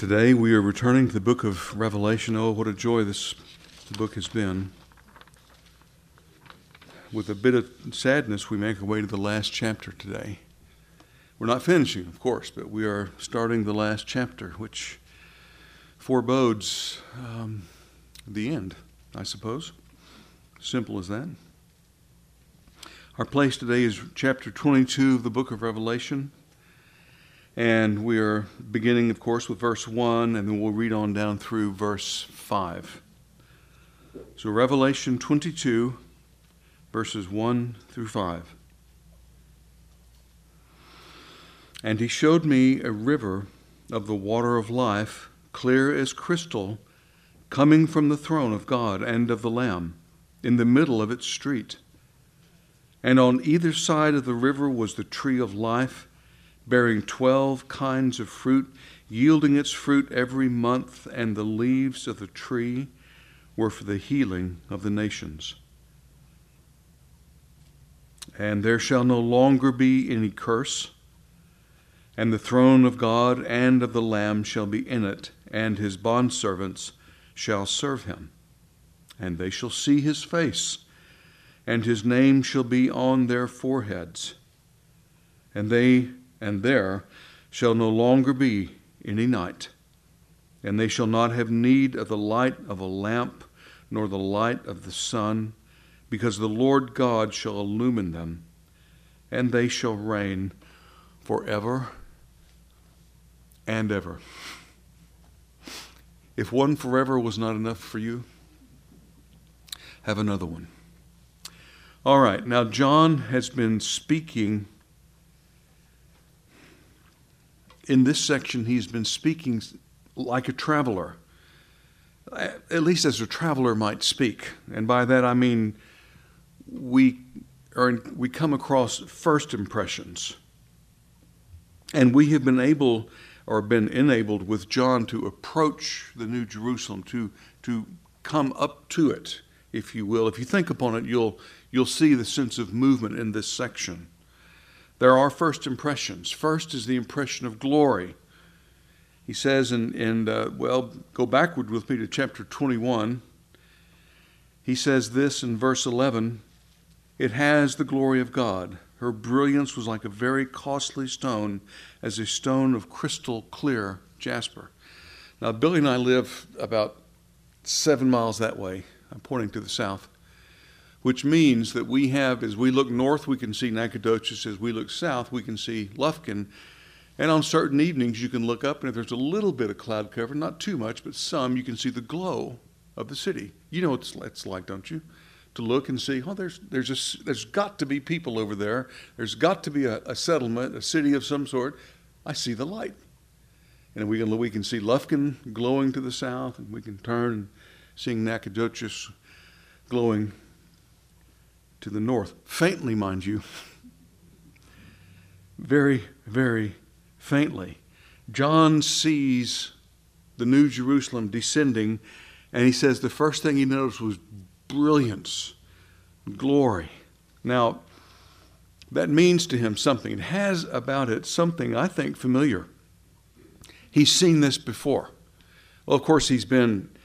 Today we are returning to the book of Revelation. Oh, what a joy this book has been. With a bit of sadness, we make our way to the last chapter today. We're not finishing, of course, but we are starting the last chapter, which forebodes the end, I suppose. Simple as that. Our place today is chapter 22 of the book of Revelation. And we are beginning, of course, with verse 1, and then we'll read on down through verse 5. So Revelation 22, verses 1 through 5. And he showed me a river of the water of life, clear as crystal, coming from the throne of God and of the Lamb, in the middle of its street. And on either side of the river was the tree of life, bearing 12 kinds of fruit, yielding its fruit every month, and the leaves of the tree were for the healing of the nations. And there shall no longer be any curse, and the throne of God and of the Lamb shall be in it, and his bondservants shall serve him. And they shall see his face, and his name shall be on their foreheads. And there shall no longer be any night, and they shall not have need of the light of a lamp, nor the light of the sun, because the Lord God shall illumine them, and they shall reign forever and ever. If one forever was not enough for you, have another one. All right, now John has been speaking. In this section, he's been speaking like a traveler, at least as a traveler might speak. And by that I mean we come across first impressions. And we have been enabled with John to approach the New Jerusalem, to come up to it, if you will. If you think upon it, you'll see the sense of movement in this section. There are first impressions. First is the impression of glory. He says, go backward with me to chapter 21. He says this in verse 11, "It has the glory of God. Her brilliance was like a very costly stone, as a stone of crystal clear jasper." Now, Billy and I live about 7 miles that way. I'm pointing to the south. Which means that we have, as we look north, we can see Nacogdoches. As we look south, we can see Lufkin. And on certain evenings, you can look up, and if there's a little bit of cloud cover, not too much, but some, you can see the glow of the city. You know what it's like, don't you? To look and see, there's got to be people over there. There's got to be a settlement, a city of some sort. I see the light. And we can see Lufkin glowing to the south, and we can turn and seeing Nacogdoches glowing to the north, faintly, mind you, very, very faintly. John sees the New Jerusalem descending, and he says the first thing he noticed was brilliance, glory. Now, that means to him something. It has about it something, I think, familiar. He's seen this before. Well, of course, he has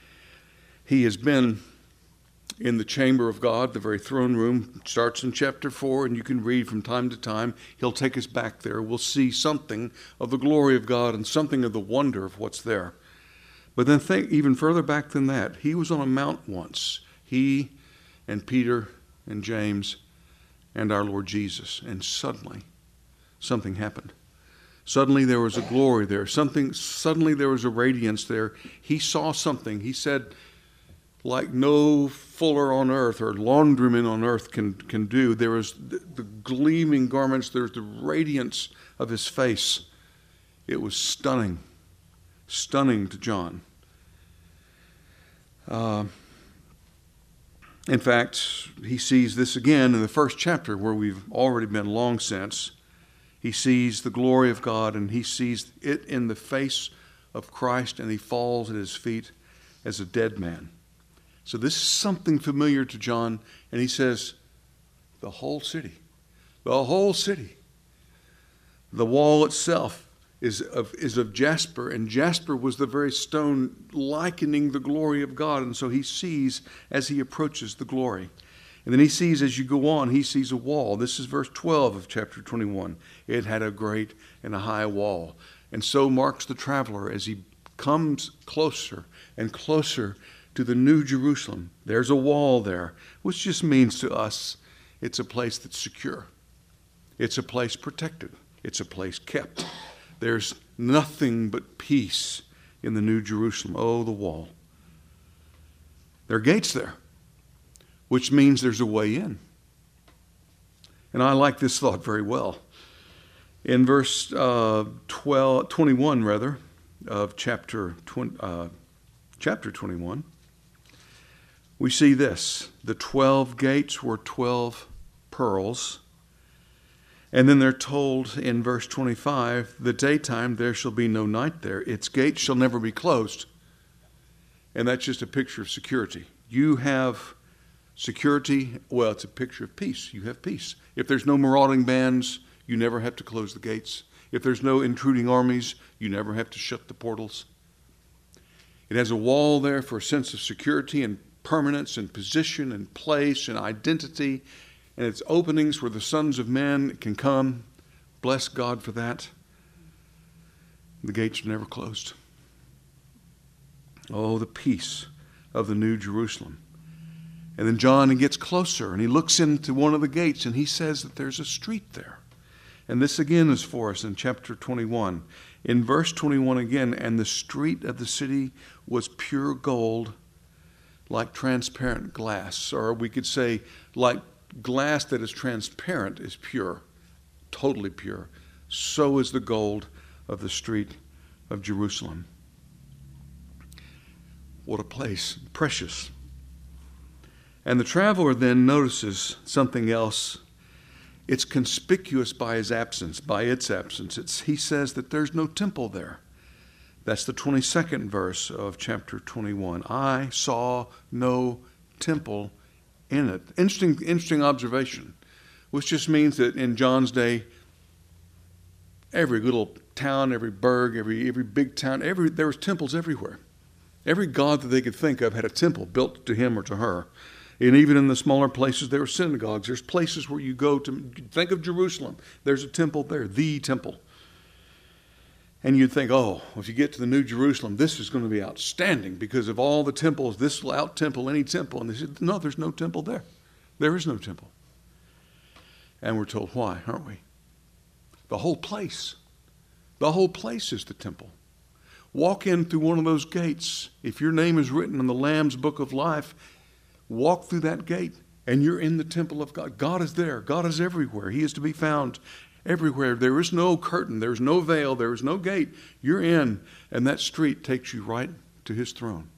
been in the chamber of God, the very throne room. Starts in chapter 4, and you can read from time to time. He'll take us back there. We'll see something of the glory of God and something of the wonder of what's there. But then think even further back than that. He was on a mount once. He and Peter and James and our Lord Jesus. And suddenly, something happened. Suddenly there was a glory there. Suddenly there was a radiance there. He saw something. He said, like no fuller on earth or laundryman on earth can do. There was the gleaming garments. There was the radiance of his face. It was stunning to John. In fact, he sees this again in the first chapter where we've already been long since. He sees the glory of God, and he sees it in the face of Christ, and he falls at his feet as a dead man. So this is something familiar to John, and he says, the whole city, the wall itself is of jasper, and jasper was the very stone likening the glory of God. And so he sees as he approaches the glory. And then he sees, as you go on, he sees a wall. This is verse 12 of chapter 21. It had a great and a high wall. And so marks the traveler as he comes closer and closer to the New Jerusalem. There's a wall there, which just means to us it's a place that's secure. It's a place protected. It's a place kept. There's nothing but peace in the New Jerusalem. Oh, the wall. There are gates there, which means there's a way in. And I like this thought very well. In verse 21 of chapter 21, we see this. The 12 gates were 12 pearls. And then they're told in verse 25, the daytime there shall be no night there. Its gates shall never be closed. And that's just a picture of security. You have security. Well, it's a picture of peace. You have peace. If there's no marauding bands, you never have to close the gates. If there's no intruding armies, you never have to shut the portals. It has a wall there for a sense of security and permanence and position and place and identity. And it's openings where the sons of men can come. Bless God for that. The gates are never closed. Oh, the peace of the New Jerusalem. And then John gets closer and he looks into one of the gates and he says that there's a street there. And this again is for us in chapter 21. In verse 21 again, and the street of the city was pure gold, like transparent glass. Or we could say like glass that is transparent is pure, totally pure. So is the gold of the street of Jerusalem. What a place, precious. And the traveler then notices something else. It's conspicuous by its absence. He says that there's no temple there. That's the 22nd verse of chapter 21. I saw no temple in it. Interesting observation, which just means that in John's day, every little town, every burg, every big town, there was temples everywhere. Every god that they could think of had a temple built to him or to her. And even in the smaller places, there were synagogues. There's places where you go to think of Jerusalem. There's a temple there, the temple. And you'd think, oh, if you get to the New Jerusalem, this is going to be outstanding because of all the temples, this will out-temple any temple. And they said, no, there's no temple there. There is no temple. And we're told why, aren't we? The whole place is the temple. Walk in through one of those gates. If your name is written in the Lamb's Book of Life, walk through that gate and you're in the temple of God. God is there. God is everywhere. He is to be found everywhere. There is no curtain. There is no veil. There is no gate. You're in, and that street takes you right to his throne.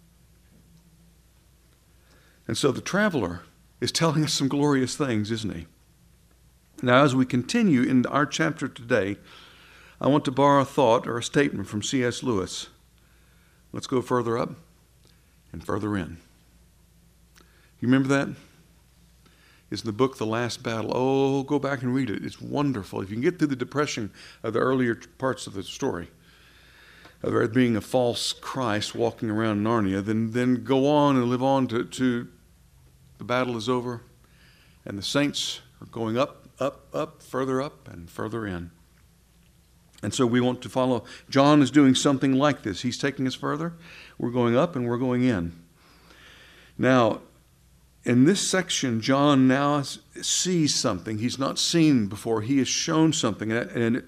And so the traveler is telling us some glorious things, isn't he? Now, as we continue in our chapter today, I want to borrow a thought or a statement from C.S. Lewis. Let's go further up and further in. You remember that? It's in the book, The Last Battle. Oh, go back and read it. It's wonderful. If you can get through the depression of the earlier parts of the story, of there being a false Christ walking around Narnia, then go on and live on to the battle is over, and the saints are going up, further up, and further in. And so we want to follow. John is doing something like this. He's taking us further. We're going up and we're going in. Now, in this section, John now sees something he's not seen before. He is shown something, and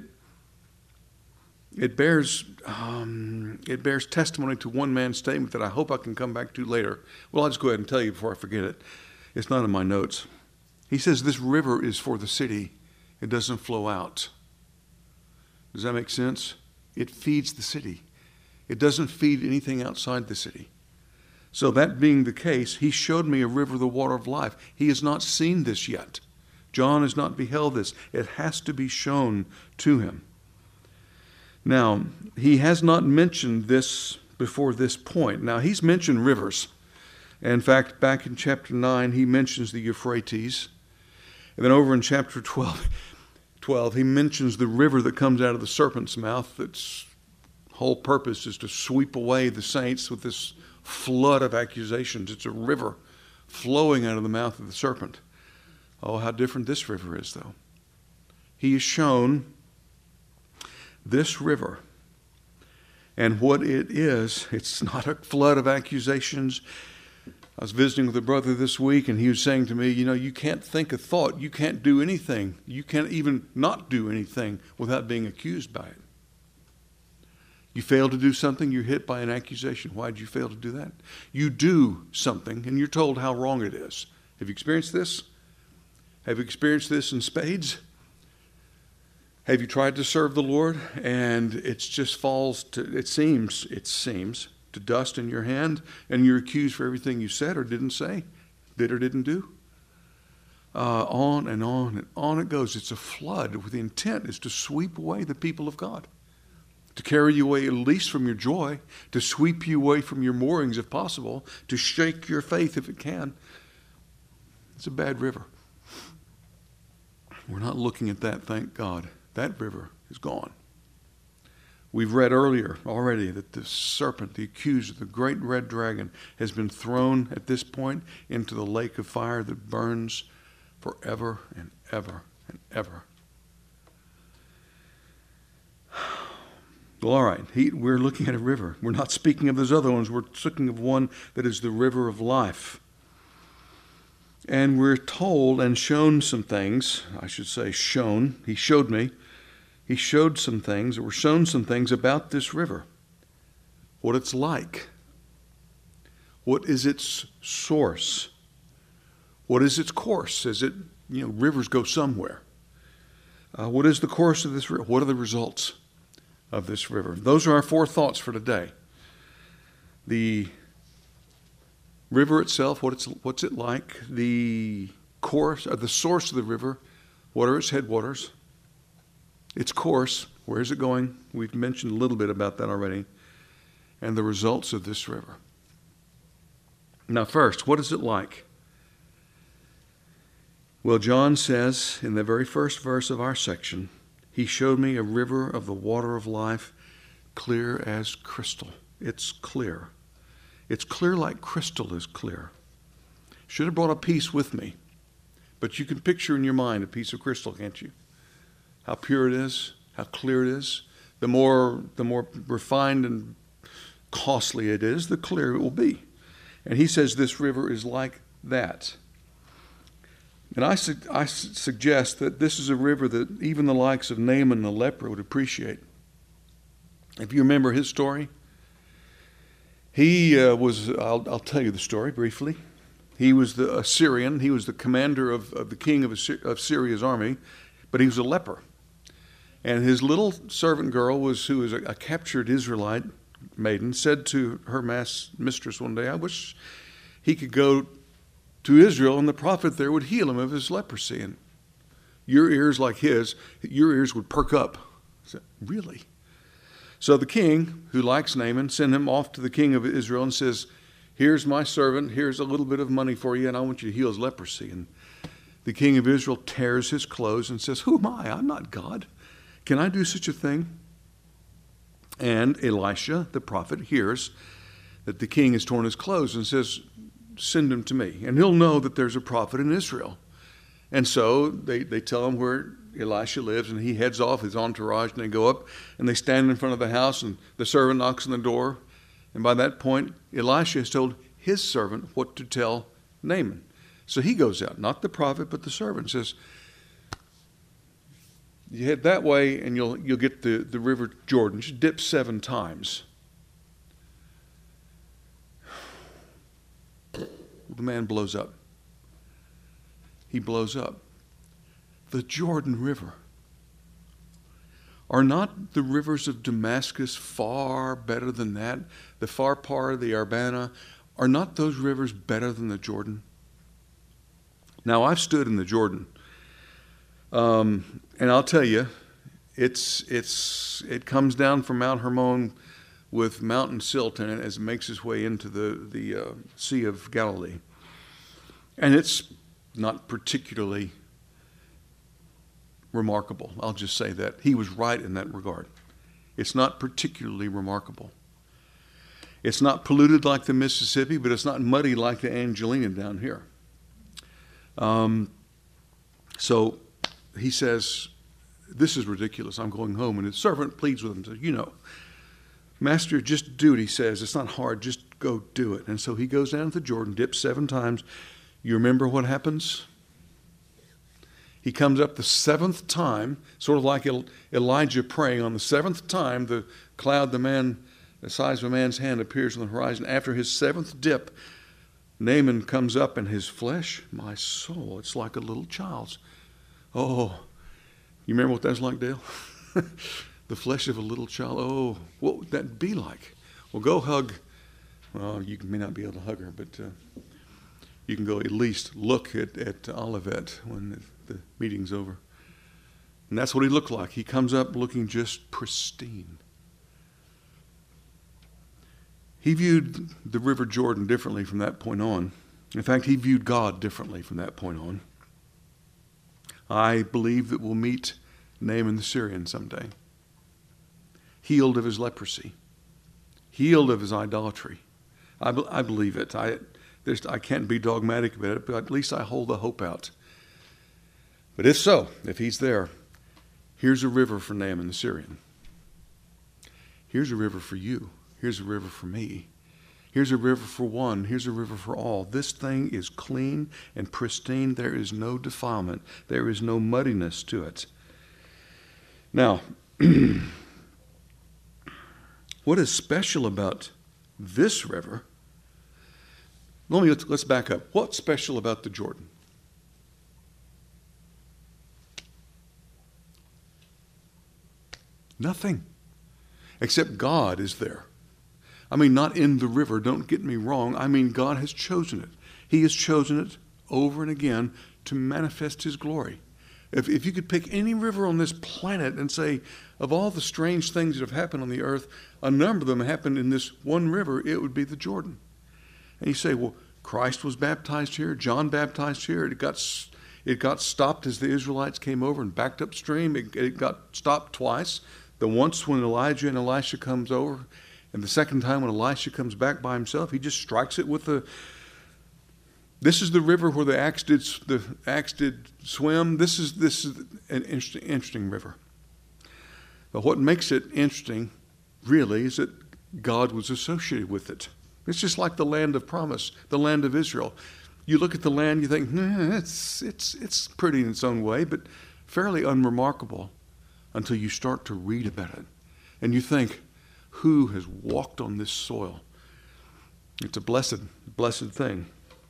it bears testimony to one man's statement that I hope I can come back to later. Well, I'll just go ahead and tell you before I forget it. It's not in my notes. He says this river is for the city. It doesn't flow out. Does that make sense? It feeds the city. It doesn't feed anything outside the city. So that being the case, he showed me a river, the water of life. He has not seen this yet. John has not beheld this. It has to be shown to him. Now, he has not mentioned this before this point. Now, he's mentioned rivers. In fact, back in chapter 9, he mentions the Euphrates. And then over in chapter 12, 12, he mentions the river that comes out of the serpent's mouth. Its whole purpose is to sweep away the saints with this flood of accusations. It's a river flowing out of the mouth of the serpent. Oh, how different this river is, though. He is shown this river. And what it is, it's not a flood of accusations. I was visiting with a brother this week, and he was saying to me, you can't think a thought. You can't do anything. You can't even not do anything without being accused by it. You fail to do something, you're hit by an accusation. Why did you fail to do that? You do something, and you're told how wrong it is. Have you experienced this? Have you experienced this in spades? Have you tried to serve the Lord, and it just falls to, it seems, to dust in your hand, and you're accused for everything you said or didn't say, did or didn't do? On and on and on it goes. It's a flood with the intent is to sweep away the people of God, to carry you away at least from your joy, to sweep you away from your moorings if possible, to shake your faith if it can. It's a bad river. We're not looking at that, thank God. That river is gone. We've read earlier already that the serpent, the accuser, the great red dragon, has been thrown at this point into the lake of fire that burns forever and ever and ever. Well, all right, we're looking at a river. We're not speaking of those other ones. We're speaking of one that is the river of life. And we're told and shown some things. I should say shown. He showed me. He showed some things, or were shown some things about this river. What it's like. What is its source? What is its course? Is it, rivers go somewhere. What is the course of this river? What are the results of this river? Those are our four thoughts for today. The river itself, what's it like? The course, the source of the river. What are its headwaters? Its course, where is it going? We've mentioned a little bit about that already. And the results of this river. Now first, what is it like? Well, John says in the very first verse of our section, he showed me a river of the water of life, clear as crystal. It's clear. It's clear like crystal is clear. Should have brought a piece with me. But you can picture in your mind a piece of crystal, can't you? How pure it is, how clear it is. The more refined and costly it is, the clearer it will be. And he says this river is like that. And I suggest that this is a river that even the likes of Naaman the leper would appreciate. If you remember his story, he I'll tell you the story briefly. He was the Assyrian. He was the commander of the king of Syria's army, but he was a leper. And his little servant girl, who was a captured Israelite maiden, said to her mistress one day, I wish he could go to Israel and the prophet there would heal him of his leprosy. And your ears like his, your ears would perk up. I said, really? So the king, who likes Naaman, sent him off to the king of Israel and says, here's my servant, here's a little bit of money for you, and I want you to heal his leprosy. And the king of Israel tears his clothes and says, who am I? I'm not God. Can I do such a thing? And Elisha, the prophet, hears that the king has torn his clothes and says, send him to me, and he'll know that there's a prophet in Israel. And so they tell him where Elisha lives, and he heads off his entourage, and they go up, and they stand in front of the house, and the servant knocks on the door. And by that point, Elisha has told his servant what to tell Naaman. So he goes out, not the prophet, but the servant, says, you head that way, and you'll get the river Jordan. Just dip 7 times. The man blows up. He blows up. The Jordan River. Are not the rivers of Damascus far better than that? The Pharpar, the Abana, are not those rivers better than the Jordan? Now, I've stood in the Jordan, and I'll tell you, it comes down from Mount Hermon with mountain silt in it as it makes its way into the Sea of Galilee. And it's not particularly remarkable. I'll just say that. He was right in that regard. It's not particularly remarkable. It's not polluted like the Mississippi, but it's not muddy like the Angelina down here. So he says, this is ridiculous. I'm going home. And his servant pleads with him, says, Master, just do it, he says. It's not hard. Just go do it. And so he goes down to the Jordan, dips 7 times. You remember what happens? He comes up the 7th time, sort of like Elijah praying. On the 7th time, the cloud, the size of a man's hand, appears on the horizon. After his 7th dip, Naaman comes up, and his flesh, my soul, it's like a little child's. Oh, you remember what that's like, Dale? The flesh of a little child. Oh, what would that be like? Well, go hug. Well, you may not be able to hug her, but you can go at least look at Olivet when the meeting's over. And that's what he looked like. He comes up looking just pristine. He viewed the River Jordan differently from that point on. In fact, he viewed God differently from that point on. I believe that we'll meet Naaman the Syrian someday. Healed of his leprosy. Healed of his idolatry. I believe it. I can't be dogmatic about it, but at least I hold the hope out. But if so, if he's there, here's a river for Naaman the Syrian. Here's a river for you. Here's a river for me. Here's a river for one. Here's a river for all. This thing is clean and pristine. There is no defilement. There is no muddiness to it. Now, what is special about this river? Let's back up. What's special about the Jordan? Nothing. Except God is there. I mean, not in the river, don't get me wrong. I mean, God has chosen it. He has chosen it over and again to manifest his glory. If you could pick any river on this planet and say, of all the strange things that have happened on the earth, a number of them happened in this one river, it would be the Jordan. And you say, well, Christ was baptized here, John baptized here, it got stopped as the Israelites came over and backed upstream. It got stopped twice. The once when Elijah and Elisha comes over, and the second time when Elisha comes back by himself, he just strikes it with this is the river where the axe did swim. This is an interesting river. But what makes it interesting, really, is that God was associated with it. It's just like the land of promise, the land of Israel. You look at the land, you think, it's pretty in its own way, but fairly unremarkable until you start to read about it. And you think, who has walked on this soil? It's a blessed thing.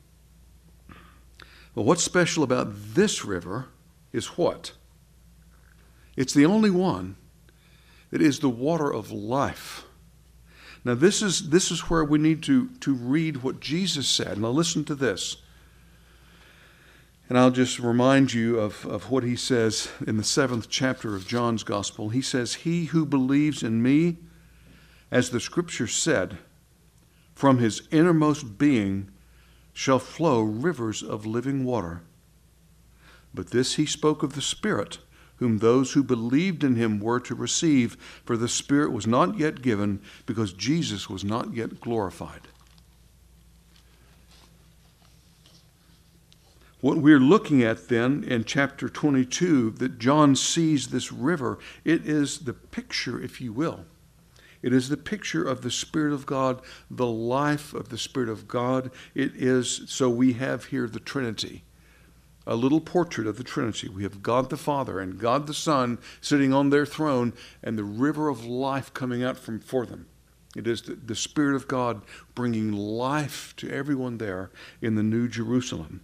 Well, what's special about this river is what? It's the only one that is the water of life. Now, this is where we need to read what Jesus said. Now, listen to this. And I'll just remind you of what he says in the 7th chapter of John's Gospel. He says, "He who believes in me, as the Scripture said, from his innermost being shall flow rivers of living water. But this he spoke of the Spirit, whom those who believed in him were to receive, for the Spirit was not yet given, because Jesus was not yet glorified." What we're looking at then in chapter 22, that John sees this river, it is the picture, if you will. It is the picture of the Spirit of God, the life of the Spirit of God. It is, so we have here the Trinity, a little portrait of the Trinity. We have God the Father and God the Son sitting on their throne, and the river of life coming out from for them. It is the Spirit of God bringing life to everyone there in the New Jerusalem.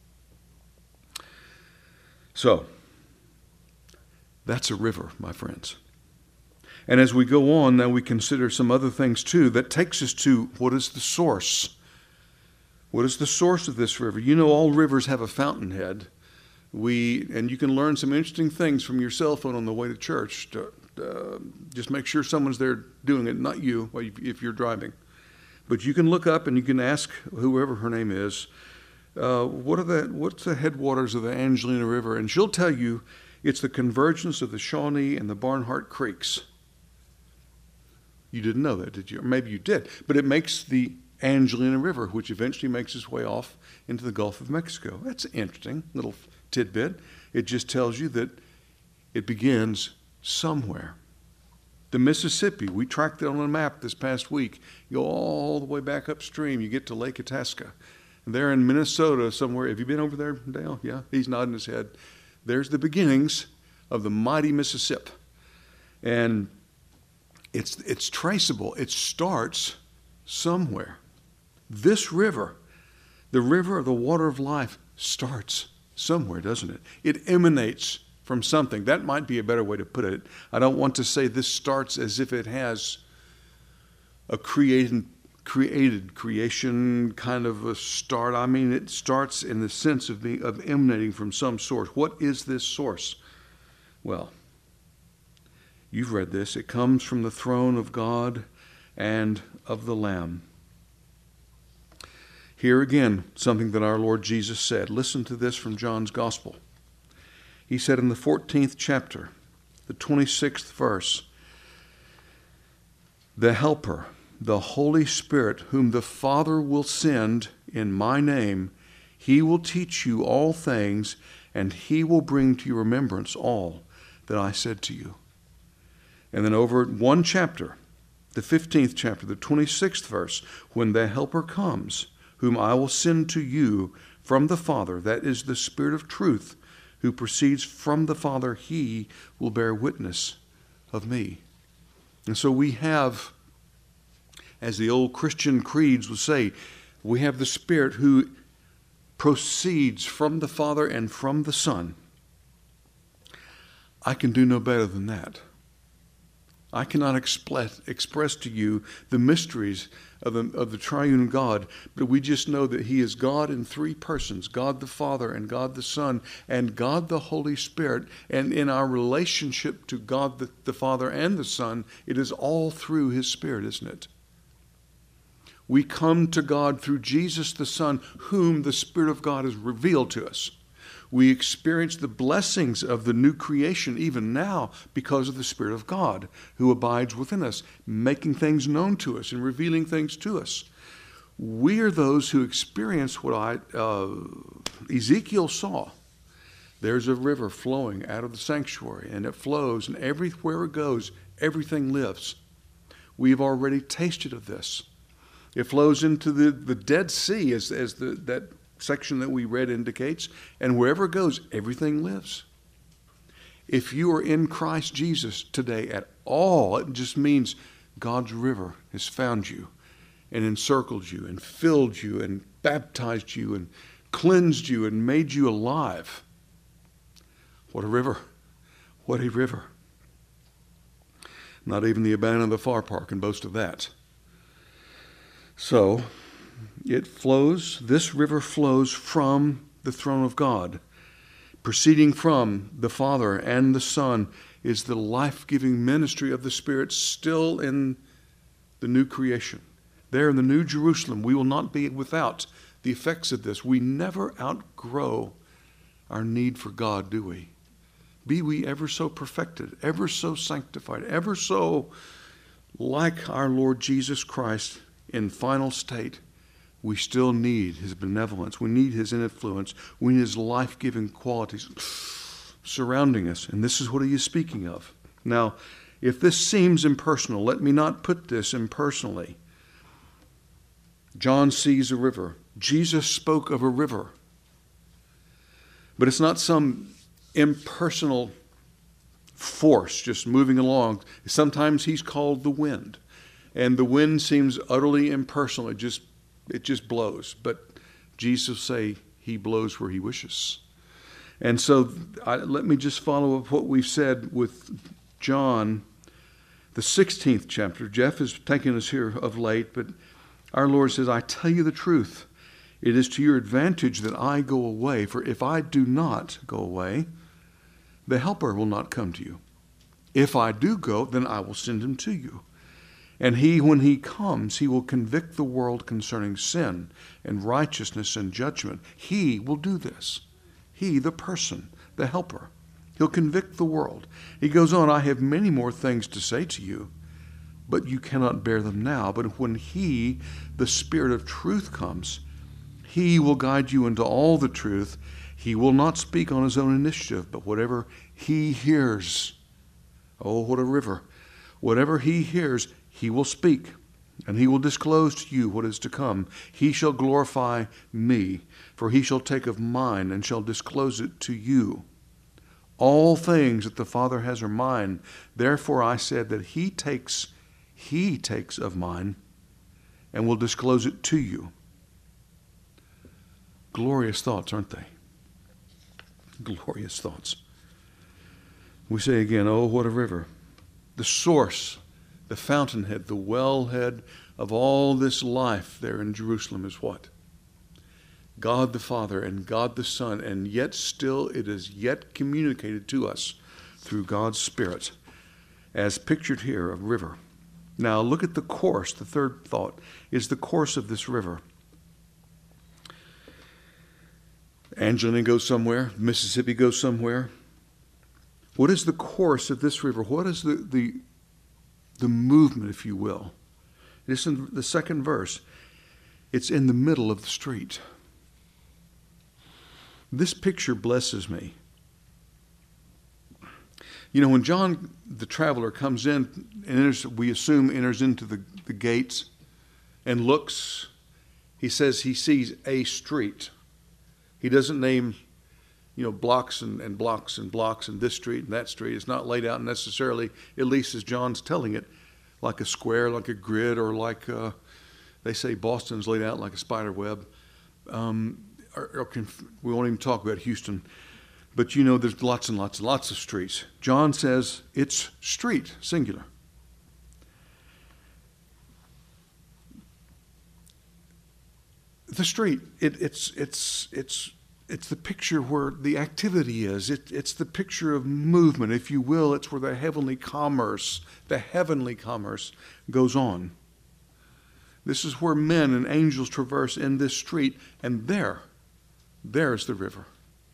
So, that's a river, my friends. And as we go on, now we consider some other things too. That takes us to, what is the source? What is the source of this river? You know, all rivers have a fountainhead. And you can learn some interesting things from your cell phone on the way to church. Just make sure someone's there doing it, not you, if you're driving. But you can look up and you can ask whoever her name is, what's the headwaters of the Angelina River? And she'll tell you It's the convergence of the Shawnee and the Barnhart Creeks. You didn't know that, did you? Or maybe you did. But it makes the Angelina River, which eventually makes its way off into the Gulf of Mexico. That's an interesting little tidbit. It just tells you that it begins somewhere. The Mississippi, we tracked it on a map this past week. You go all the way back upstream, you get to Lake Itasca. There in Minnesota somewhere, have you been over there, Dale? Yeah, he's nodding his head. There's the beginnings of the mighty Mississippi. And it's traceable. It starts somewhere. This river, the river of the water of life, starts somewhere, doesn't it? It emanates from something. That might be a better way to put it. I don't want to say this starts as if it has a creation kind of a start. I mean, it starts in the sense of emanating from some source. What is this source? Well, you've read this. It comes from the throne of God and of the Lamb. Here again, something that our Lord Jesus said. Listen to this from John's Gospel. He said in the 14th chapter, the 26th verse, "The Helper, the Holy Spirit, whom the Father will send in my name, he will teach you all things, and he will bring to your remembrance all that I said to you." And then over one chapter, the 15th chapter, the 26th verse, "When the Helper comes, whom I will send to you from the Father, that is the Spirit of truth, who proceeds from the Father, he will bear witness of me." And so we have, as the old Christian creeds would say, we have the Spirit who proceeds from the Father and from the Son. I can do no better than that. I cannot express to you the mysteries of the triune God, but we just know that he is God in three persons, God the Father and God the Son and God the Holy Spirit. And in our relationship to God the Father and the Son, it is all through his Spirit, isn't it? We come to God through Jesus the Son, whom the Spirit of God has revealed to us. We experience the blessings of the new creation even now because of the Spirit of God who abides within us, making things known to us and revealing things to us. We are those who experience what Ezekiel saw. There's a river flowing out of the sanctuary, and it flows, and everywhere it goes, everything lives. We've already tasted of this. It flows into the Dead Sea, as that section that we read indicates, and wherever it goes, everything lives. If you are in Christ Jesus today at all, it just means God's river has found you and encircled you and filled you and baptized you and cleansed you and made you alive. What a river. What a river. Not even the abandoned the far park can boast of that. So, it flows, this river flows from the throne of God. Proceeding from the Father and the Son is the life-giving ministry of the Spirit still in the new creation. There in the New Jerusalem, we will not be without the effects of this. We never outgrow our need for God, do we? Be we ever so perfected, ever so sanctified, ever so like our Lord Jesus Christ in final state, we still need his benevolence. We need his influence. We need his life-giving qualities surrounding us. And this is what he is speaking of. Now, if this seems impersonal, let me not put this impersonally. John sees a river. Jesus spoke of a river. But it's not some impersonal force just moving along. Sometimes he's called the wind. And the wind seems utterly impersonal. It just blows. But Jesus will say he blows where he wishes. And so let me just follow up what we've said with John, the 16th chapter. Jeff is taking us here of late, but our Lord says, I tell you the truth. It is to your advantage that I go away. For if I do not go away, the Helper will not come to you. If I do go, then I will send him to you. And he, when he comes, he will convict the world concerning sin and righteousness and judgment. He will do this. He, the person, the Helper. He'll convict the world. He goes on, I have many more things to say to you, but you cannot bear them now. But when He, the Spirit of truth, comes, He will guide you into all the truth. He will not speak on His own initiative, but whatever He hears, oh, what a river. Whatever He hears, He will speak, and He will disclose to you what is to come. He shall glorify me, for He shall take of mine and shall disclose it to you. All things that the Father has are mine. Therefore I said that He takes of mine and will disclose it to you. Glorious thoughts, aren't they? Glorious thoughts. We say again, oh, what a river. The source, the fountainhead, the wellhead of all this life there in Jerusalem is what? God the Father and God the Son, and yet still it is yet communicated to us through God's Spirit, as pictured here, a river. Now look at the course. The third thought is the course of this river. Angelina goes somewhere. Mississippi goes somewhere. What is the course of this river? What is the movement, if you will? It's in the second verse. It's in the middle of the street. This picture blesses me. You know, when John the traveler comes in and enters, we assume enters into the gates and looks, he says he sees a street. He doesn't name, blocks and blocks and blocks and this street and that street. It's not laid out necessarily, at least as John's telling it, like a square, like a grid, or like they say Boston's laid out like a spider web. We won't even talk about Houston. But there's lots and lots and lots of streets. John says it's street, singular. The street, it's the picture where the activity is. It's the picture of movement, if you will. It's where the heavenly commerce goes on. This is where men and angels traverse in this street, and there's the river.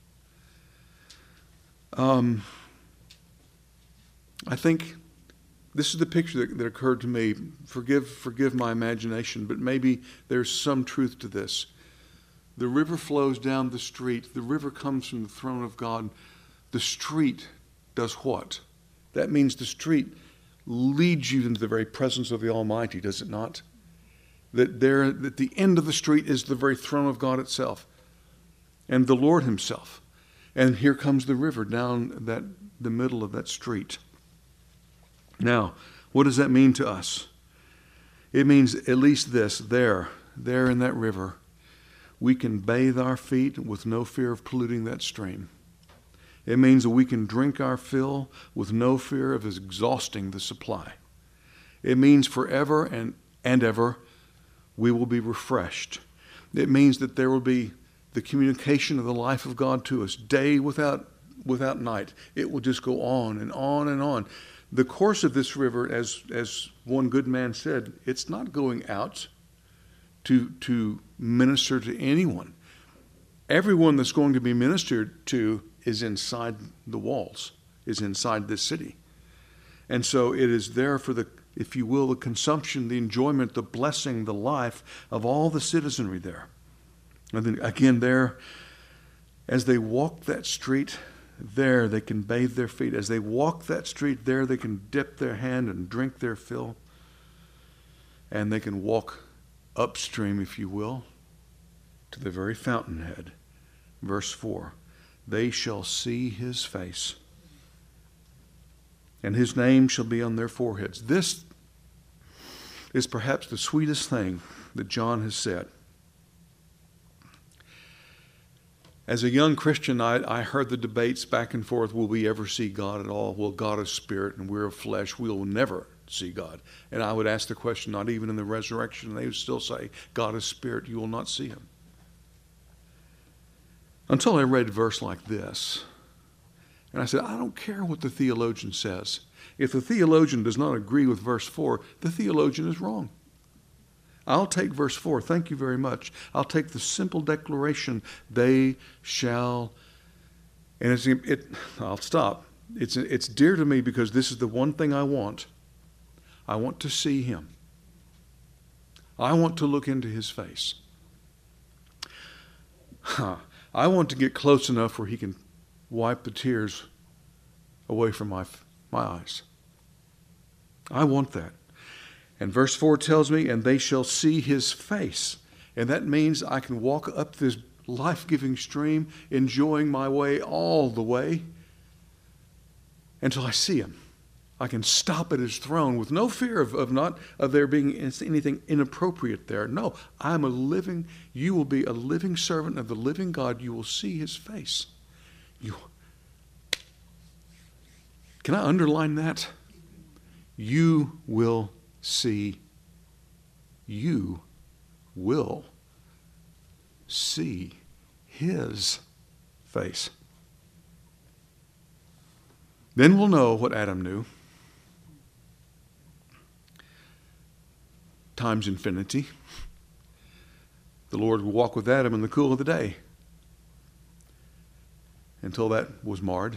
I think this is the picture that occurred to me. Forgive my imagination, but maybe there's some truth to this. The river flows down the street. The river comes from the throne of God. The street does what? That means the street leads you into the very presence of the Almighty, does it not? That the end of the street is the very throne of God itself and the Lord Himself. And here comes the river down the middle of that street. Now, what does that mean to us? It means at least this, there in that river, we can bathe our feet with no fear of polluting that stream. It means that we can drink our fill with no fear of exhausting the supply. It means forever and ever we will be refreshed. It means that there will be the communication of the life of God to us, day without night. It will just go on and on and on. The course of this river, as one good man said, it's not going out to minister to anyone. Everyone that's going to be ministered to is inside the walls, is inside this city. And so it is there for the, if you will, the consumption, the enjoyment, the blessing, the life of all the citizenry there. And then again there, as they walk that street, there they can bathe their feet. As they walk that street, there they can dip their hand and drink their fill. And they can walk upstream, if you will, to the very fountainhead. Verse 4, they shall see His face, and His name shall be on their foreheads. This is perhaps the sweetest thing that John has said. As a young Christian, I heard the debates back and forth, will we ever see God at all? Well, God is spirit and we're of flesh. We will never see God. And I would ask the question, not even in the resurrection, they would still say, God is spirit, you will not see Him. Until I read a verse like this. And I said, I don't care what the theologian says. If the theologian does not agree with verse 4, the theologian is wrong. I'll take verse 4. Thank you very much. I'll take the simple declaration, they shall And I'll stop. It's dear to me because this is the one thing I want. I want to see him. I want to look into his face. I want to get close enough where he can wipe the tears away from my eyes. I want that. And verse 4 tells me, and they shall see his face. And that means I can walk up this life-giving stream, enjoying my way all the way until I see him. I can stop at his throne with no fear of there being anything inappropriate there. No, you will be a living servant of the living God. You will see his face. Can I underline that? You will see. You will see his face. Then we'll know what Adam knew. Times infinity. The Lord will walk with Adam in the cool of the day until that was marred.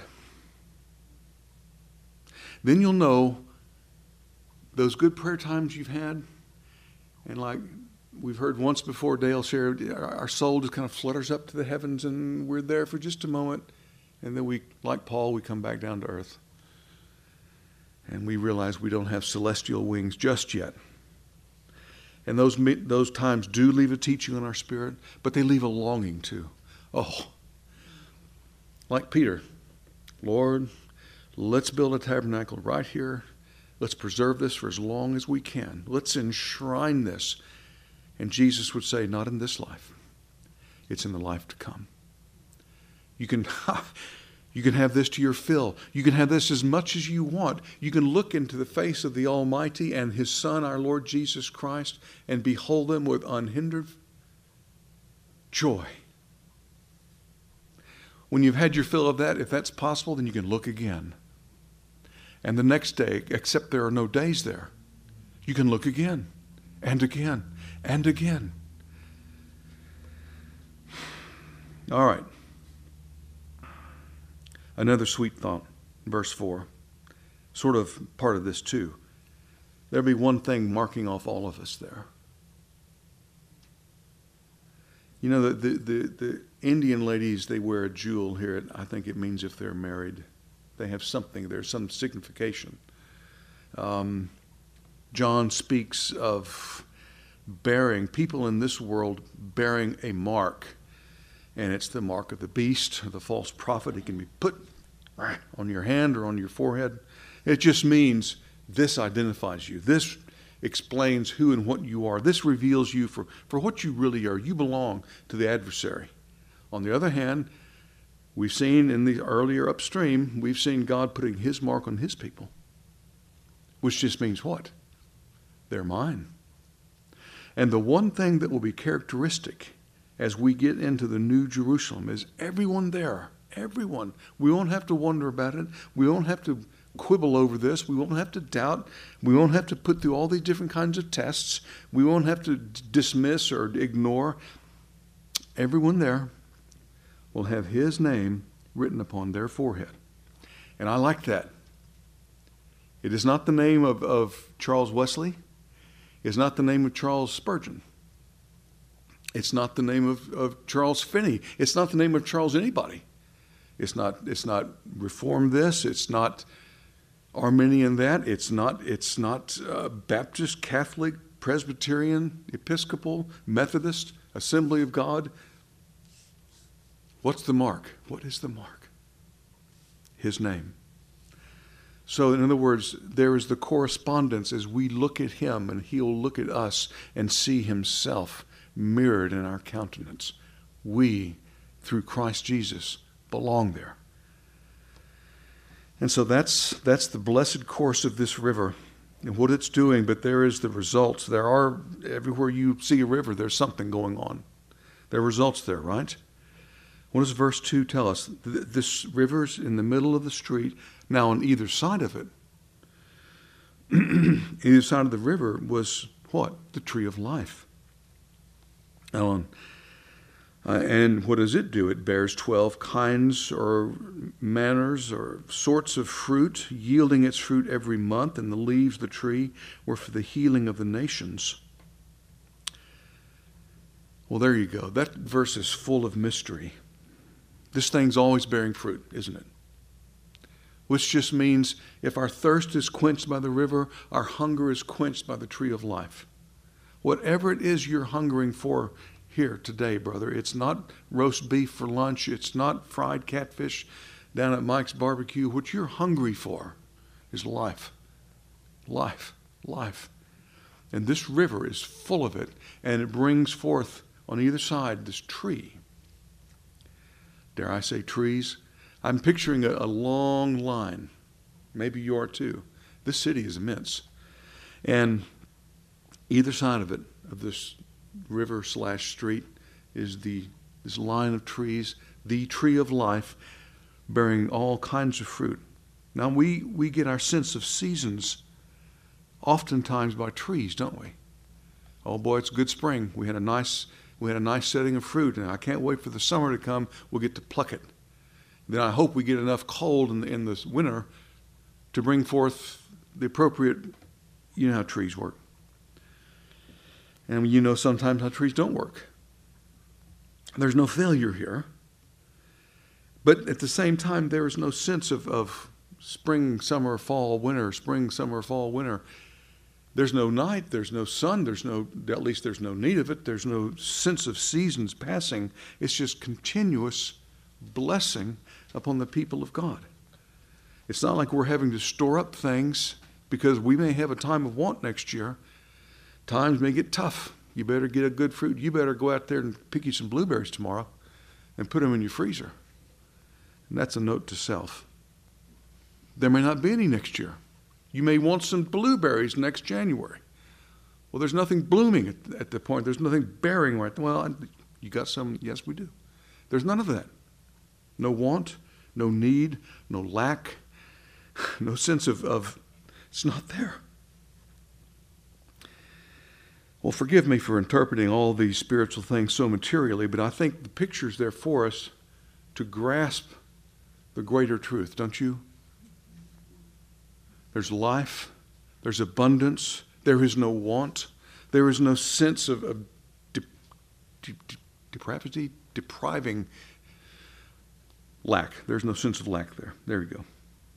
Then you'll know those good prayer times you've had, and like we've heard once before, Dale shared, our soul just kind of flutters up to the heavens and we're there for just a moment, and then we, like Paul, we come back down to earth. And we realize we don't have celestial wings just yet. And those times do leave a teaching on our spirit, but they leave a longing too. Oh, like Peter, Lord, let's build a tabernacle right here. Let's preserve this for as long as we can. Let's enshrine this. And Jesus would say, not in this life. It's in the life to come. You can have this to your fill. You can have this as much as you want. You can look into the face of the Almighty and his Son, our Lord Jesus Christ, and behold him with unhindered joy. When you've had your fill of that, if that's possible, then you can look again. And the next day, except there are no days there, you can look again and again and again. All right. Another sweet thought, verse 4, sort of part of this too. There'll be one thing marking off all of us there. You know, the Indian ladies, they wear a jewel here. I think it means if they're married. They have something, there's some signification. John speaks of people in this world bearing a mark. And it's the mark of the beast, or the false prophet. It can be put on your hand or on your forehead. It just means this identifies you. This explains who and what you are. This reveals you for what you really are. You belong to the adversary. On the other hand, we've seen in the earlier upstream, we've seen God putting his mark on his people. Which just means what? They're mine. And the one thing that will be characteristic as we get into the New Jerusalem is everyone there, everyone. We won't have to wonder about it. We won't have to quibble over this. We won't have to doubt. We won't have to put through all these different kinds of tests. We won't have to dismiss or ignore. Everyone there will have his name written upon their forehead. And I like that. It is not the name of Charles Wesley. It's not the name of Charles Spurgeon. It's not the name of Charles Finney. It's not the name of Charles anybody. It's not Reformed this. It's not Arminian that. It's not Baptist, Catholic, Presbyterian, Episcopal, Methodist, Assembly of God. What's the mark? What is the mark? His name. So in other words, there is the correspondence as we look at him and he'll look at us and see himself mirrored in our countenance. We, through Christ Jesus, belong there. And so that's the blessed course of this river and what it's doing, but there is the results. There are, everywhere you see a river, there's something going on. There are results there, right? What does verse 2 tell us? This river's in the middle of the street. Now on either side of it, either side of the river was what? The tree of life. Now And what does it do? It bears 12 kinds or manners or sorts of fruit, yielding its fruit every month, and the leaves of the tree were for the healing of the nations. Well, there you go. That verse is full of mystery. This thing's always bearing fruit, isn't it? Which just means if our thirst is quenched by the river, our hunger is quenched by the tree of life. Whatever it is you're hungering for here today, brother, it's not roast beef for lunch, it's not fried catfish down at Mike's barbecue. What you're hungry for is life. Life. Life. And this river is full of it, and it brings forth on either side this tree. Dare I say trees? I'm picturing a long line. Maybe you are too. This city is immense. And either side of it, of this river/street, is this line of trees, the tree of life, bearing all kinds of fruit. Now we get our sense of seasons oftentimes by trees, don't we? Oh boy, it's good spring. We had a nice setting of fruit, and I can't wait for the summer to come. We'll get to pluck it. Then I hope we get enough cold in this winter to bring forth the appropriate, you know how trees work. And you know sometimes how trees don't work. There's no failure here. But at the same time, there is no sense of spring, summer, fall, winter, spring, summer, fall, winter. There's no night, there's no sun, at least there's no need of it. There's no sense of seasons passing. It's just continuous blessing upon the people of God. It's not like we're having to store up things because we may have a time of want next year. Times may get tough. You better get a good fruit. You better go out there and pick you some blueberries tomorrow and put them in your freezer. And that's a note to self. There may not be any next year. You may want some blueberries next January. Well, there's nothing blooming at the point. There's nothing bearing right. Well, you got some? Yes, we do. There's none of that. No want, no need, no lack, no sense of it's not there. Well, forgive me for interpreting all these spiritual things so materially, but I think the picture's there for us to grasp the greater truth, don't you? There's life, there's abundance, there is no want, there is no sense of depravity, depriving lack. There's no sense of lack there. There you go.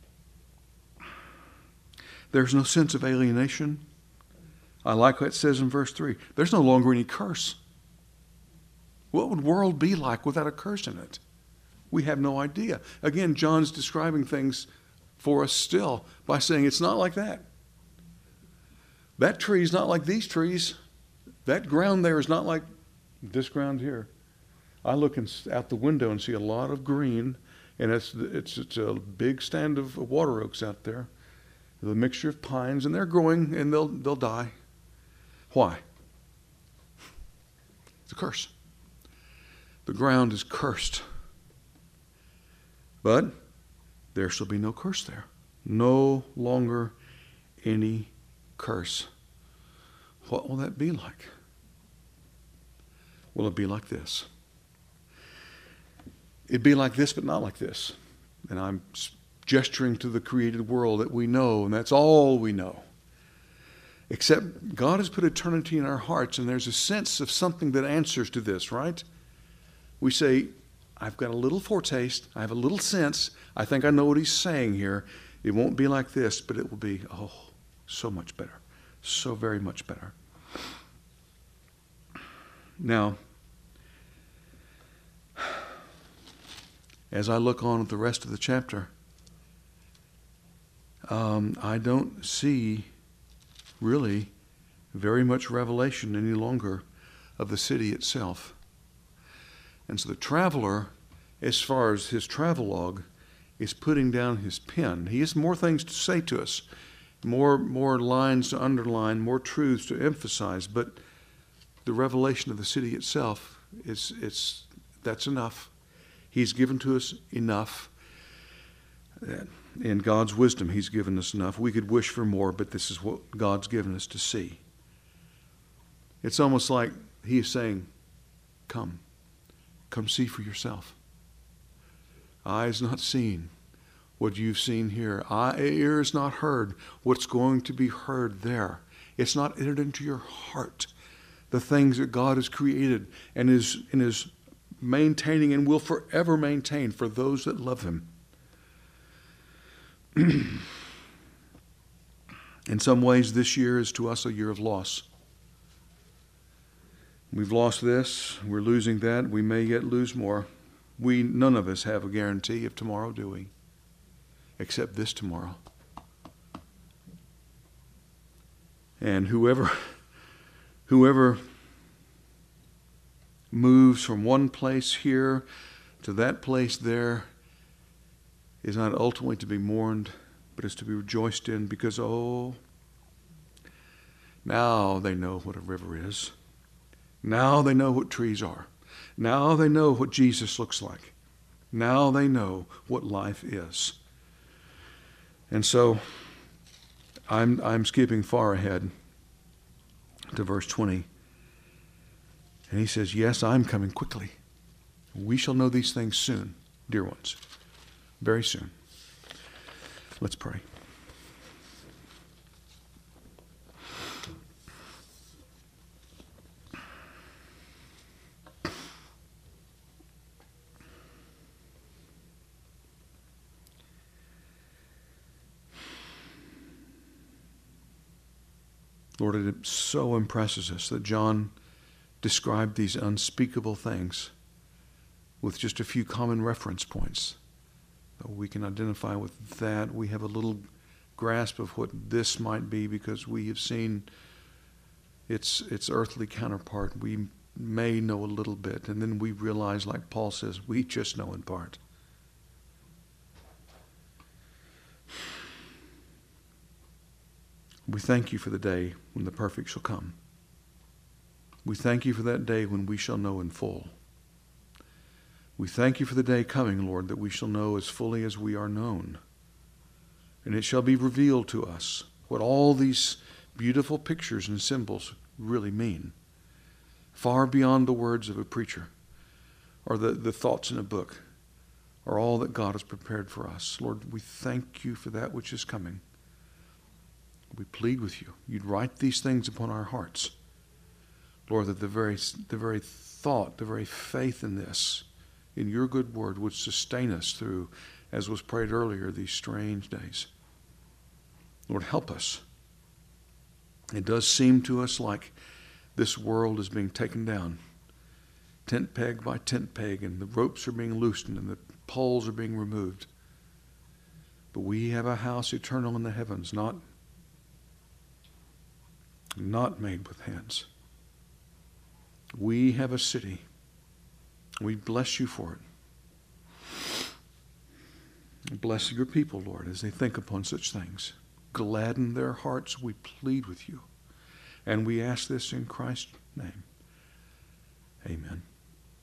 There's no sense of alienation. I like what it says in verse 3. There's no longer any curse. What would the world be like without a curse in it? We have no idea. Again, John's describing things for us still by saying it's not like that. That tree is not like these trees. That ground there is not like this ground here. I look out the window and see a lot of green, and it's a big stand of water oaks out there, the mixture of pines, and they're growing, and they'll die. Why? It's a curse. The ground is cursed. But there shall be no curse there. No longer any curse. What will that be like? Will it be like this? It'd be like this, but not like this. And I'm gesturing to the created world that we know, and that's all we know. Except God has put eternity in our hearts, and there's a sense of something that answers to this, right? We say, I've got a little foretaste, I have a little sense, I think I know what he's saying here. It won't be like this, but it will be, so much better. So very much better. Now, as I look on at the rest of the chapter, I don't see really very much revelation any longer of the city itself. And so the traveler, as far as his travelogue, is putting down his pen. He has more things to say to us, more lines to underline, more truths to emphasize, but the revelation of the city itself, that's enough. He's given to us enough. In God's wisdom, he's given us enough. We could wish for more, but this is what God's given us to see. It's almost like he is saying, come Come see for yourself. Eyes not seen what you've seen here. Ears not heard what's going to be heard there. It's not entered into your heart. The things that God has created and is maintaining and will forever maintain for those that love Him. In some ways, this year is to us a year of loss. We've lost this, we're losing that, we may yet lose more. None of us have a guarantee of tomorrow, do we? Except this tomorrow. And whoever moves from one place here to that place there is not ultimately to be mourned, but is to be rejoiced in, because, now they know what a river is. Now they know what trees are. Now they know what Jesus looks like. Now they know what life is. And so I'm skipping far ahead to verse 20. And he says, yes, I'm coming quickly. We shall know these things soon, dear ones. Very soon. Let's pray. Lord, it so impresses us that John described these unspeakable things with just a few common reference points. We can identify with that. We have a little grasp of what this might be because we have seen its earthly counterpart. We may know a little bit, and then we realize, like Paul says, we just know in part. We thank you for the day when the perfect shall come. We thank you for that day when we shall know in full. We thank you for the day coming, Lord, that we shall know as fully as we are known. And it shall be revealed to us what all these beautiful pictures and symbols really mean, far beyond the words of a preacher or the thoughts in a book, or all that God has prepared for us. Lord, we thank you for that which is coming. We plead with you. You'd write these things upon our hearts. Lord, that the very thought, the very faith in this, in your good word, would sustain us through, as was prayed earlier, these strange days. Lord, help us. It does seem to us like this world is being taken down, tent peg by tent peg, and the ropes are being loosened and the poles are being removed. But we have a house eternal in the heavens, not made with hands. We have a city. We bless you for it. Bless your people, Lord, as they think upon such things. Gladden their hearts, we plead with you. And we ask this in Christ's name. Amen.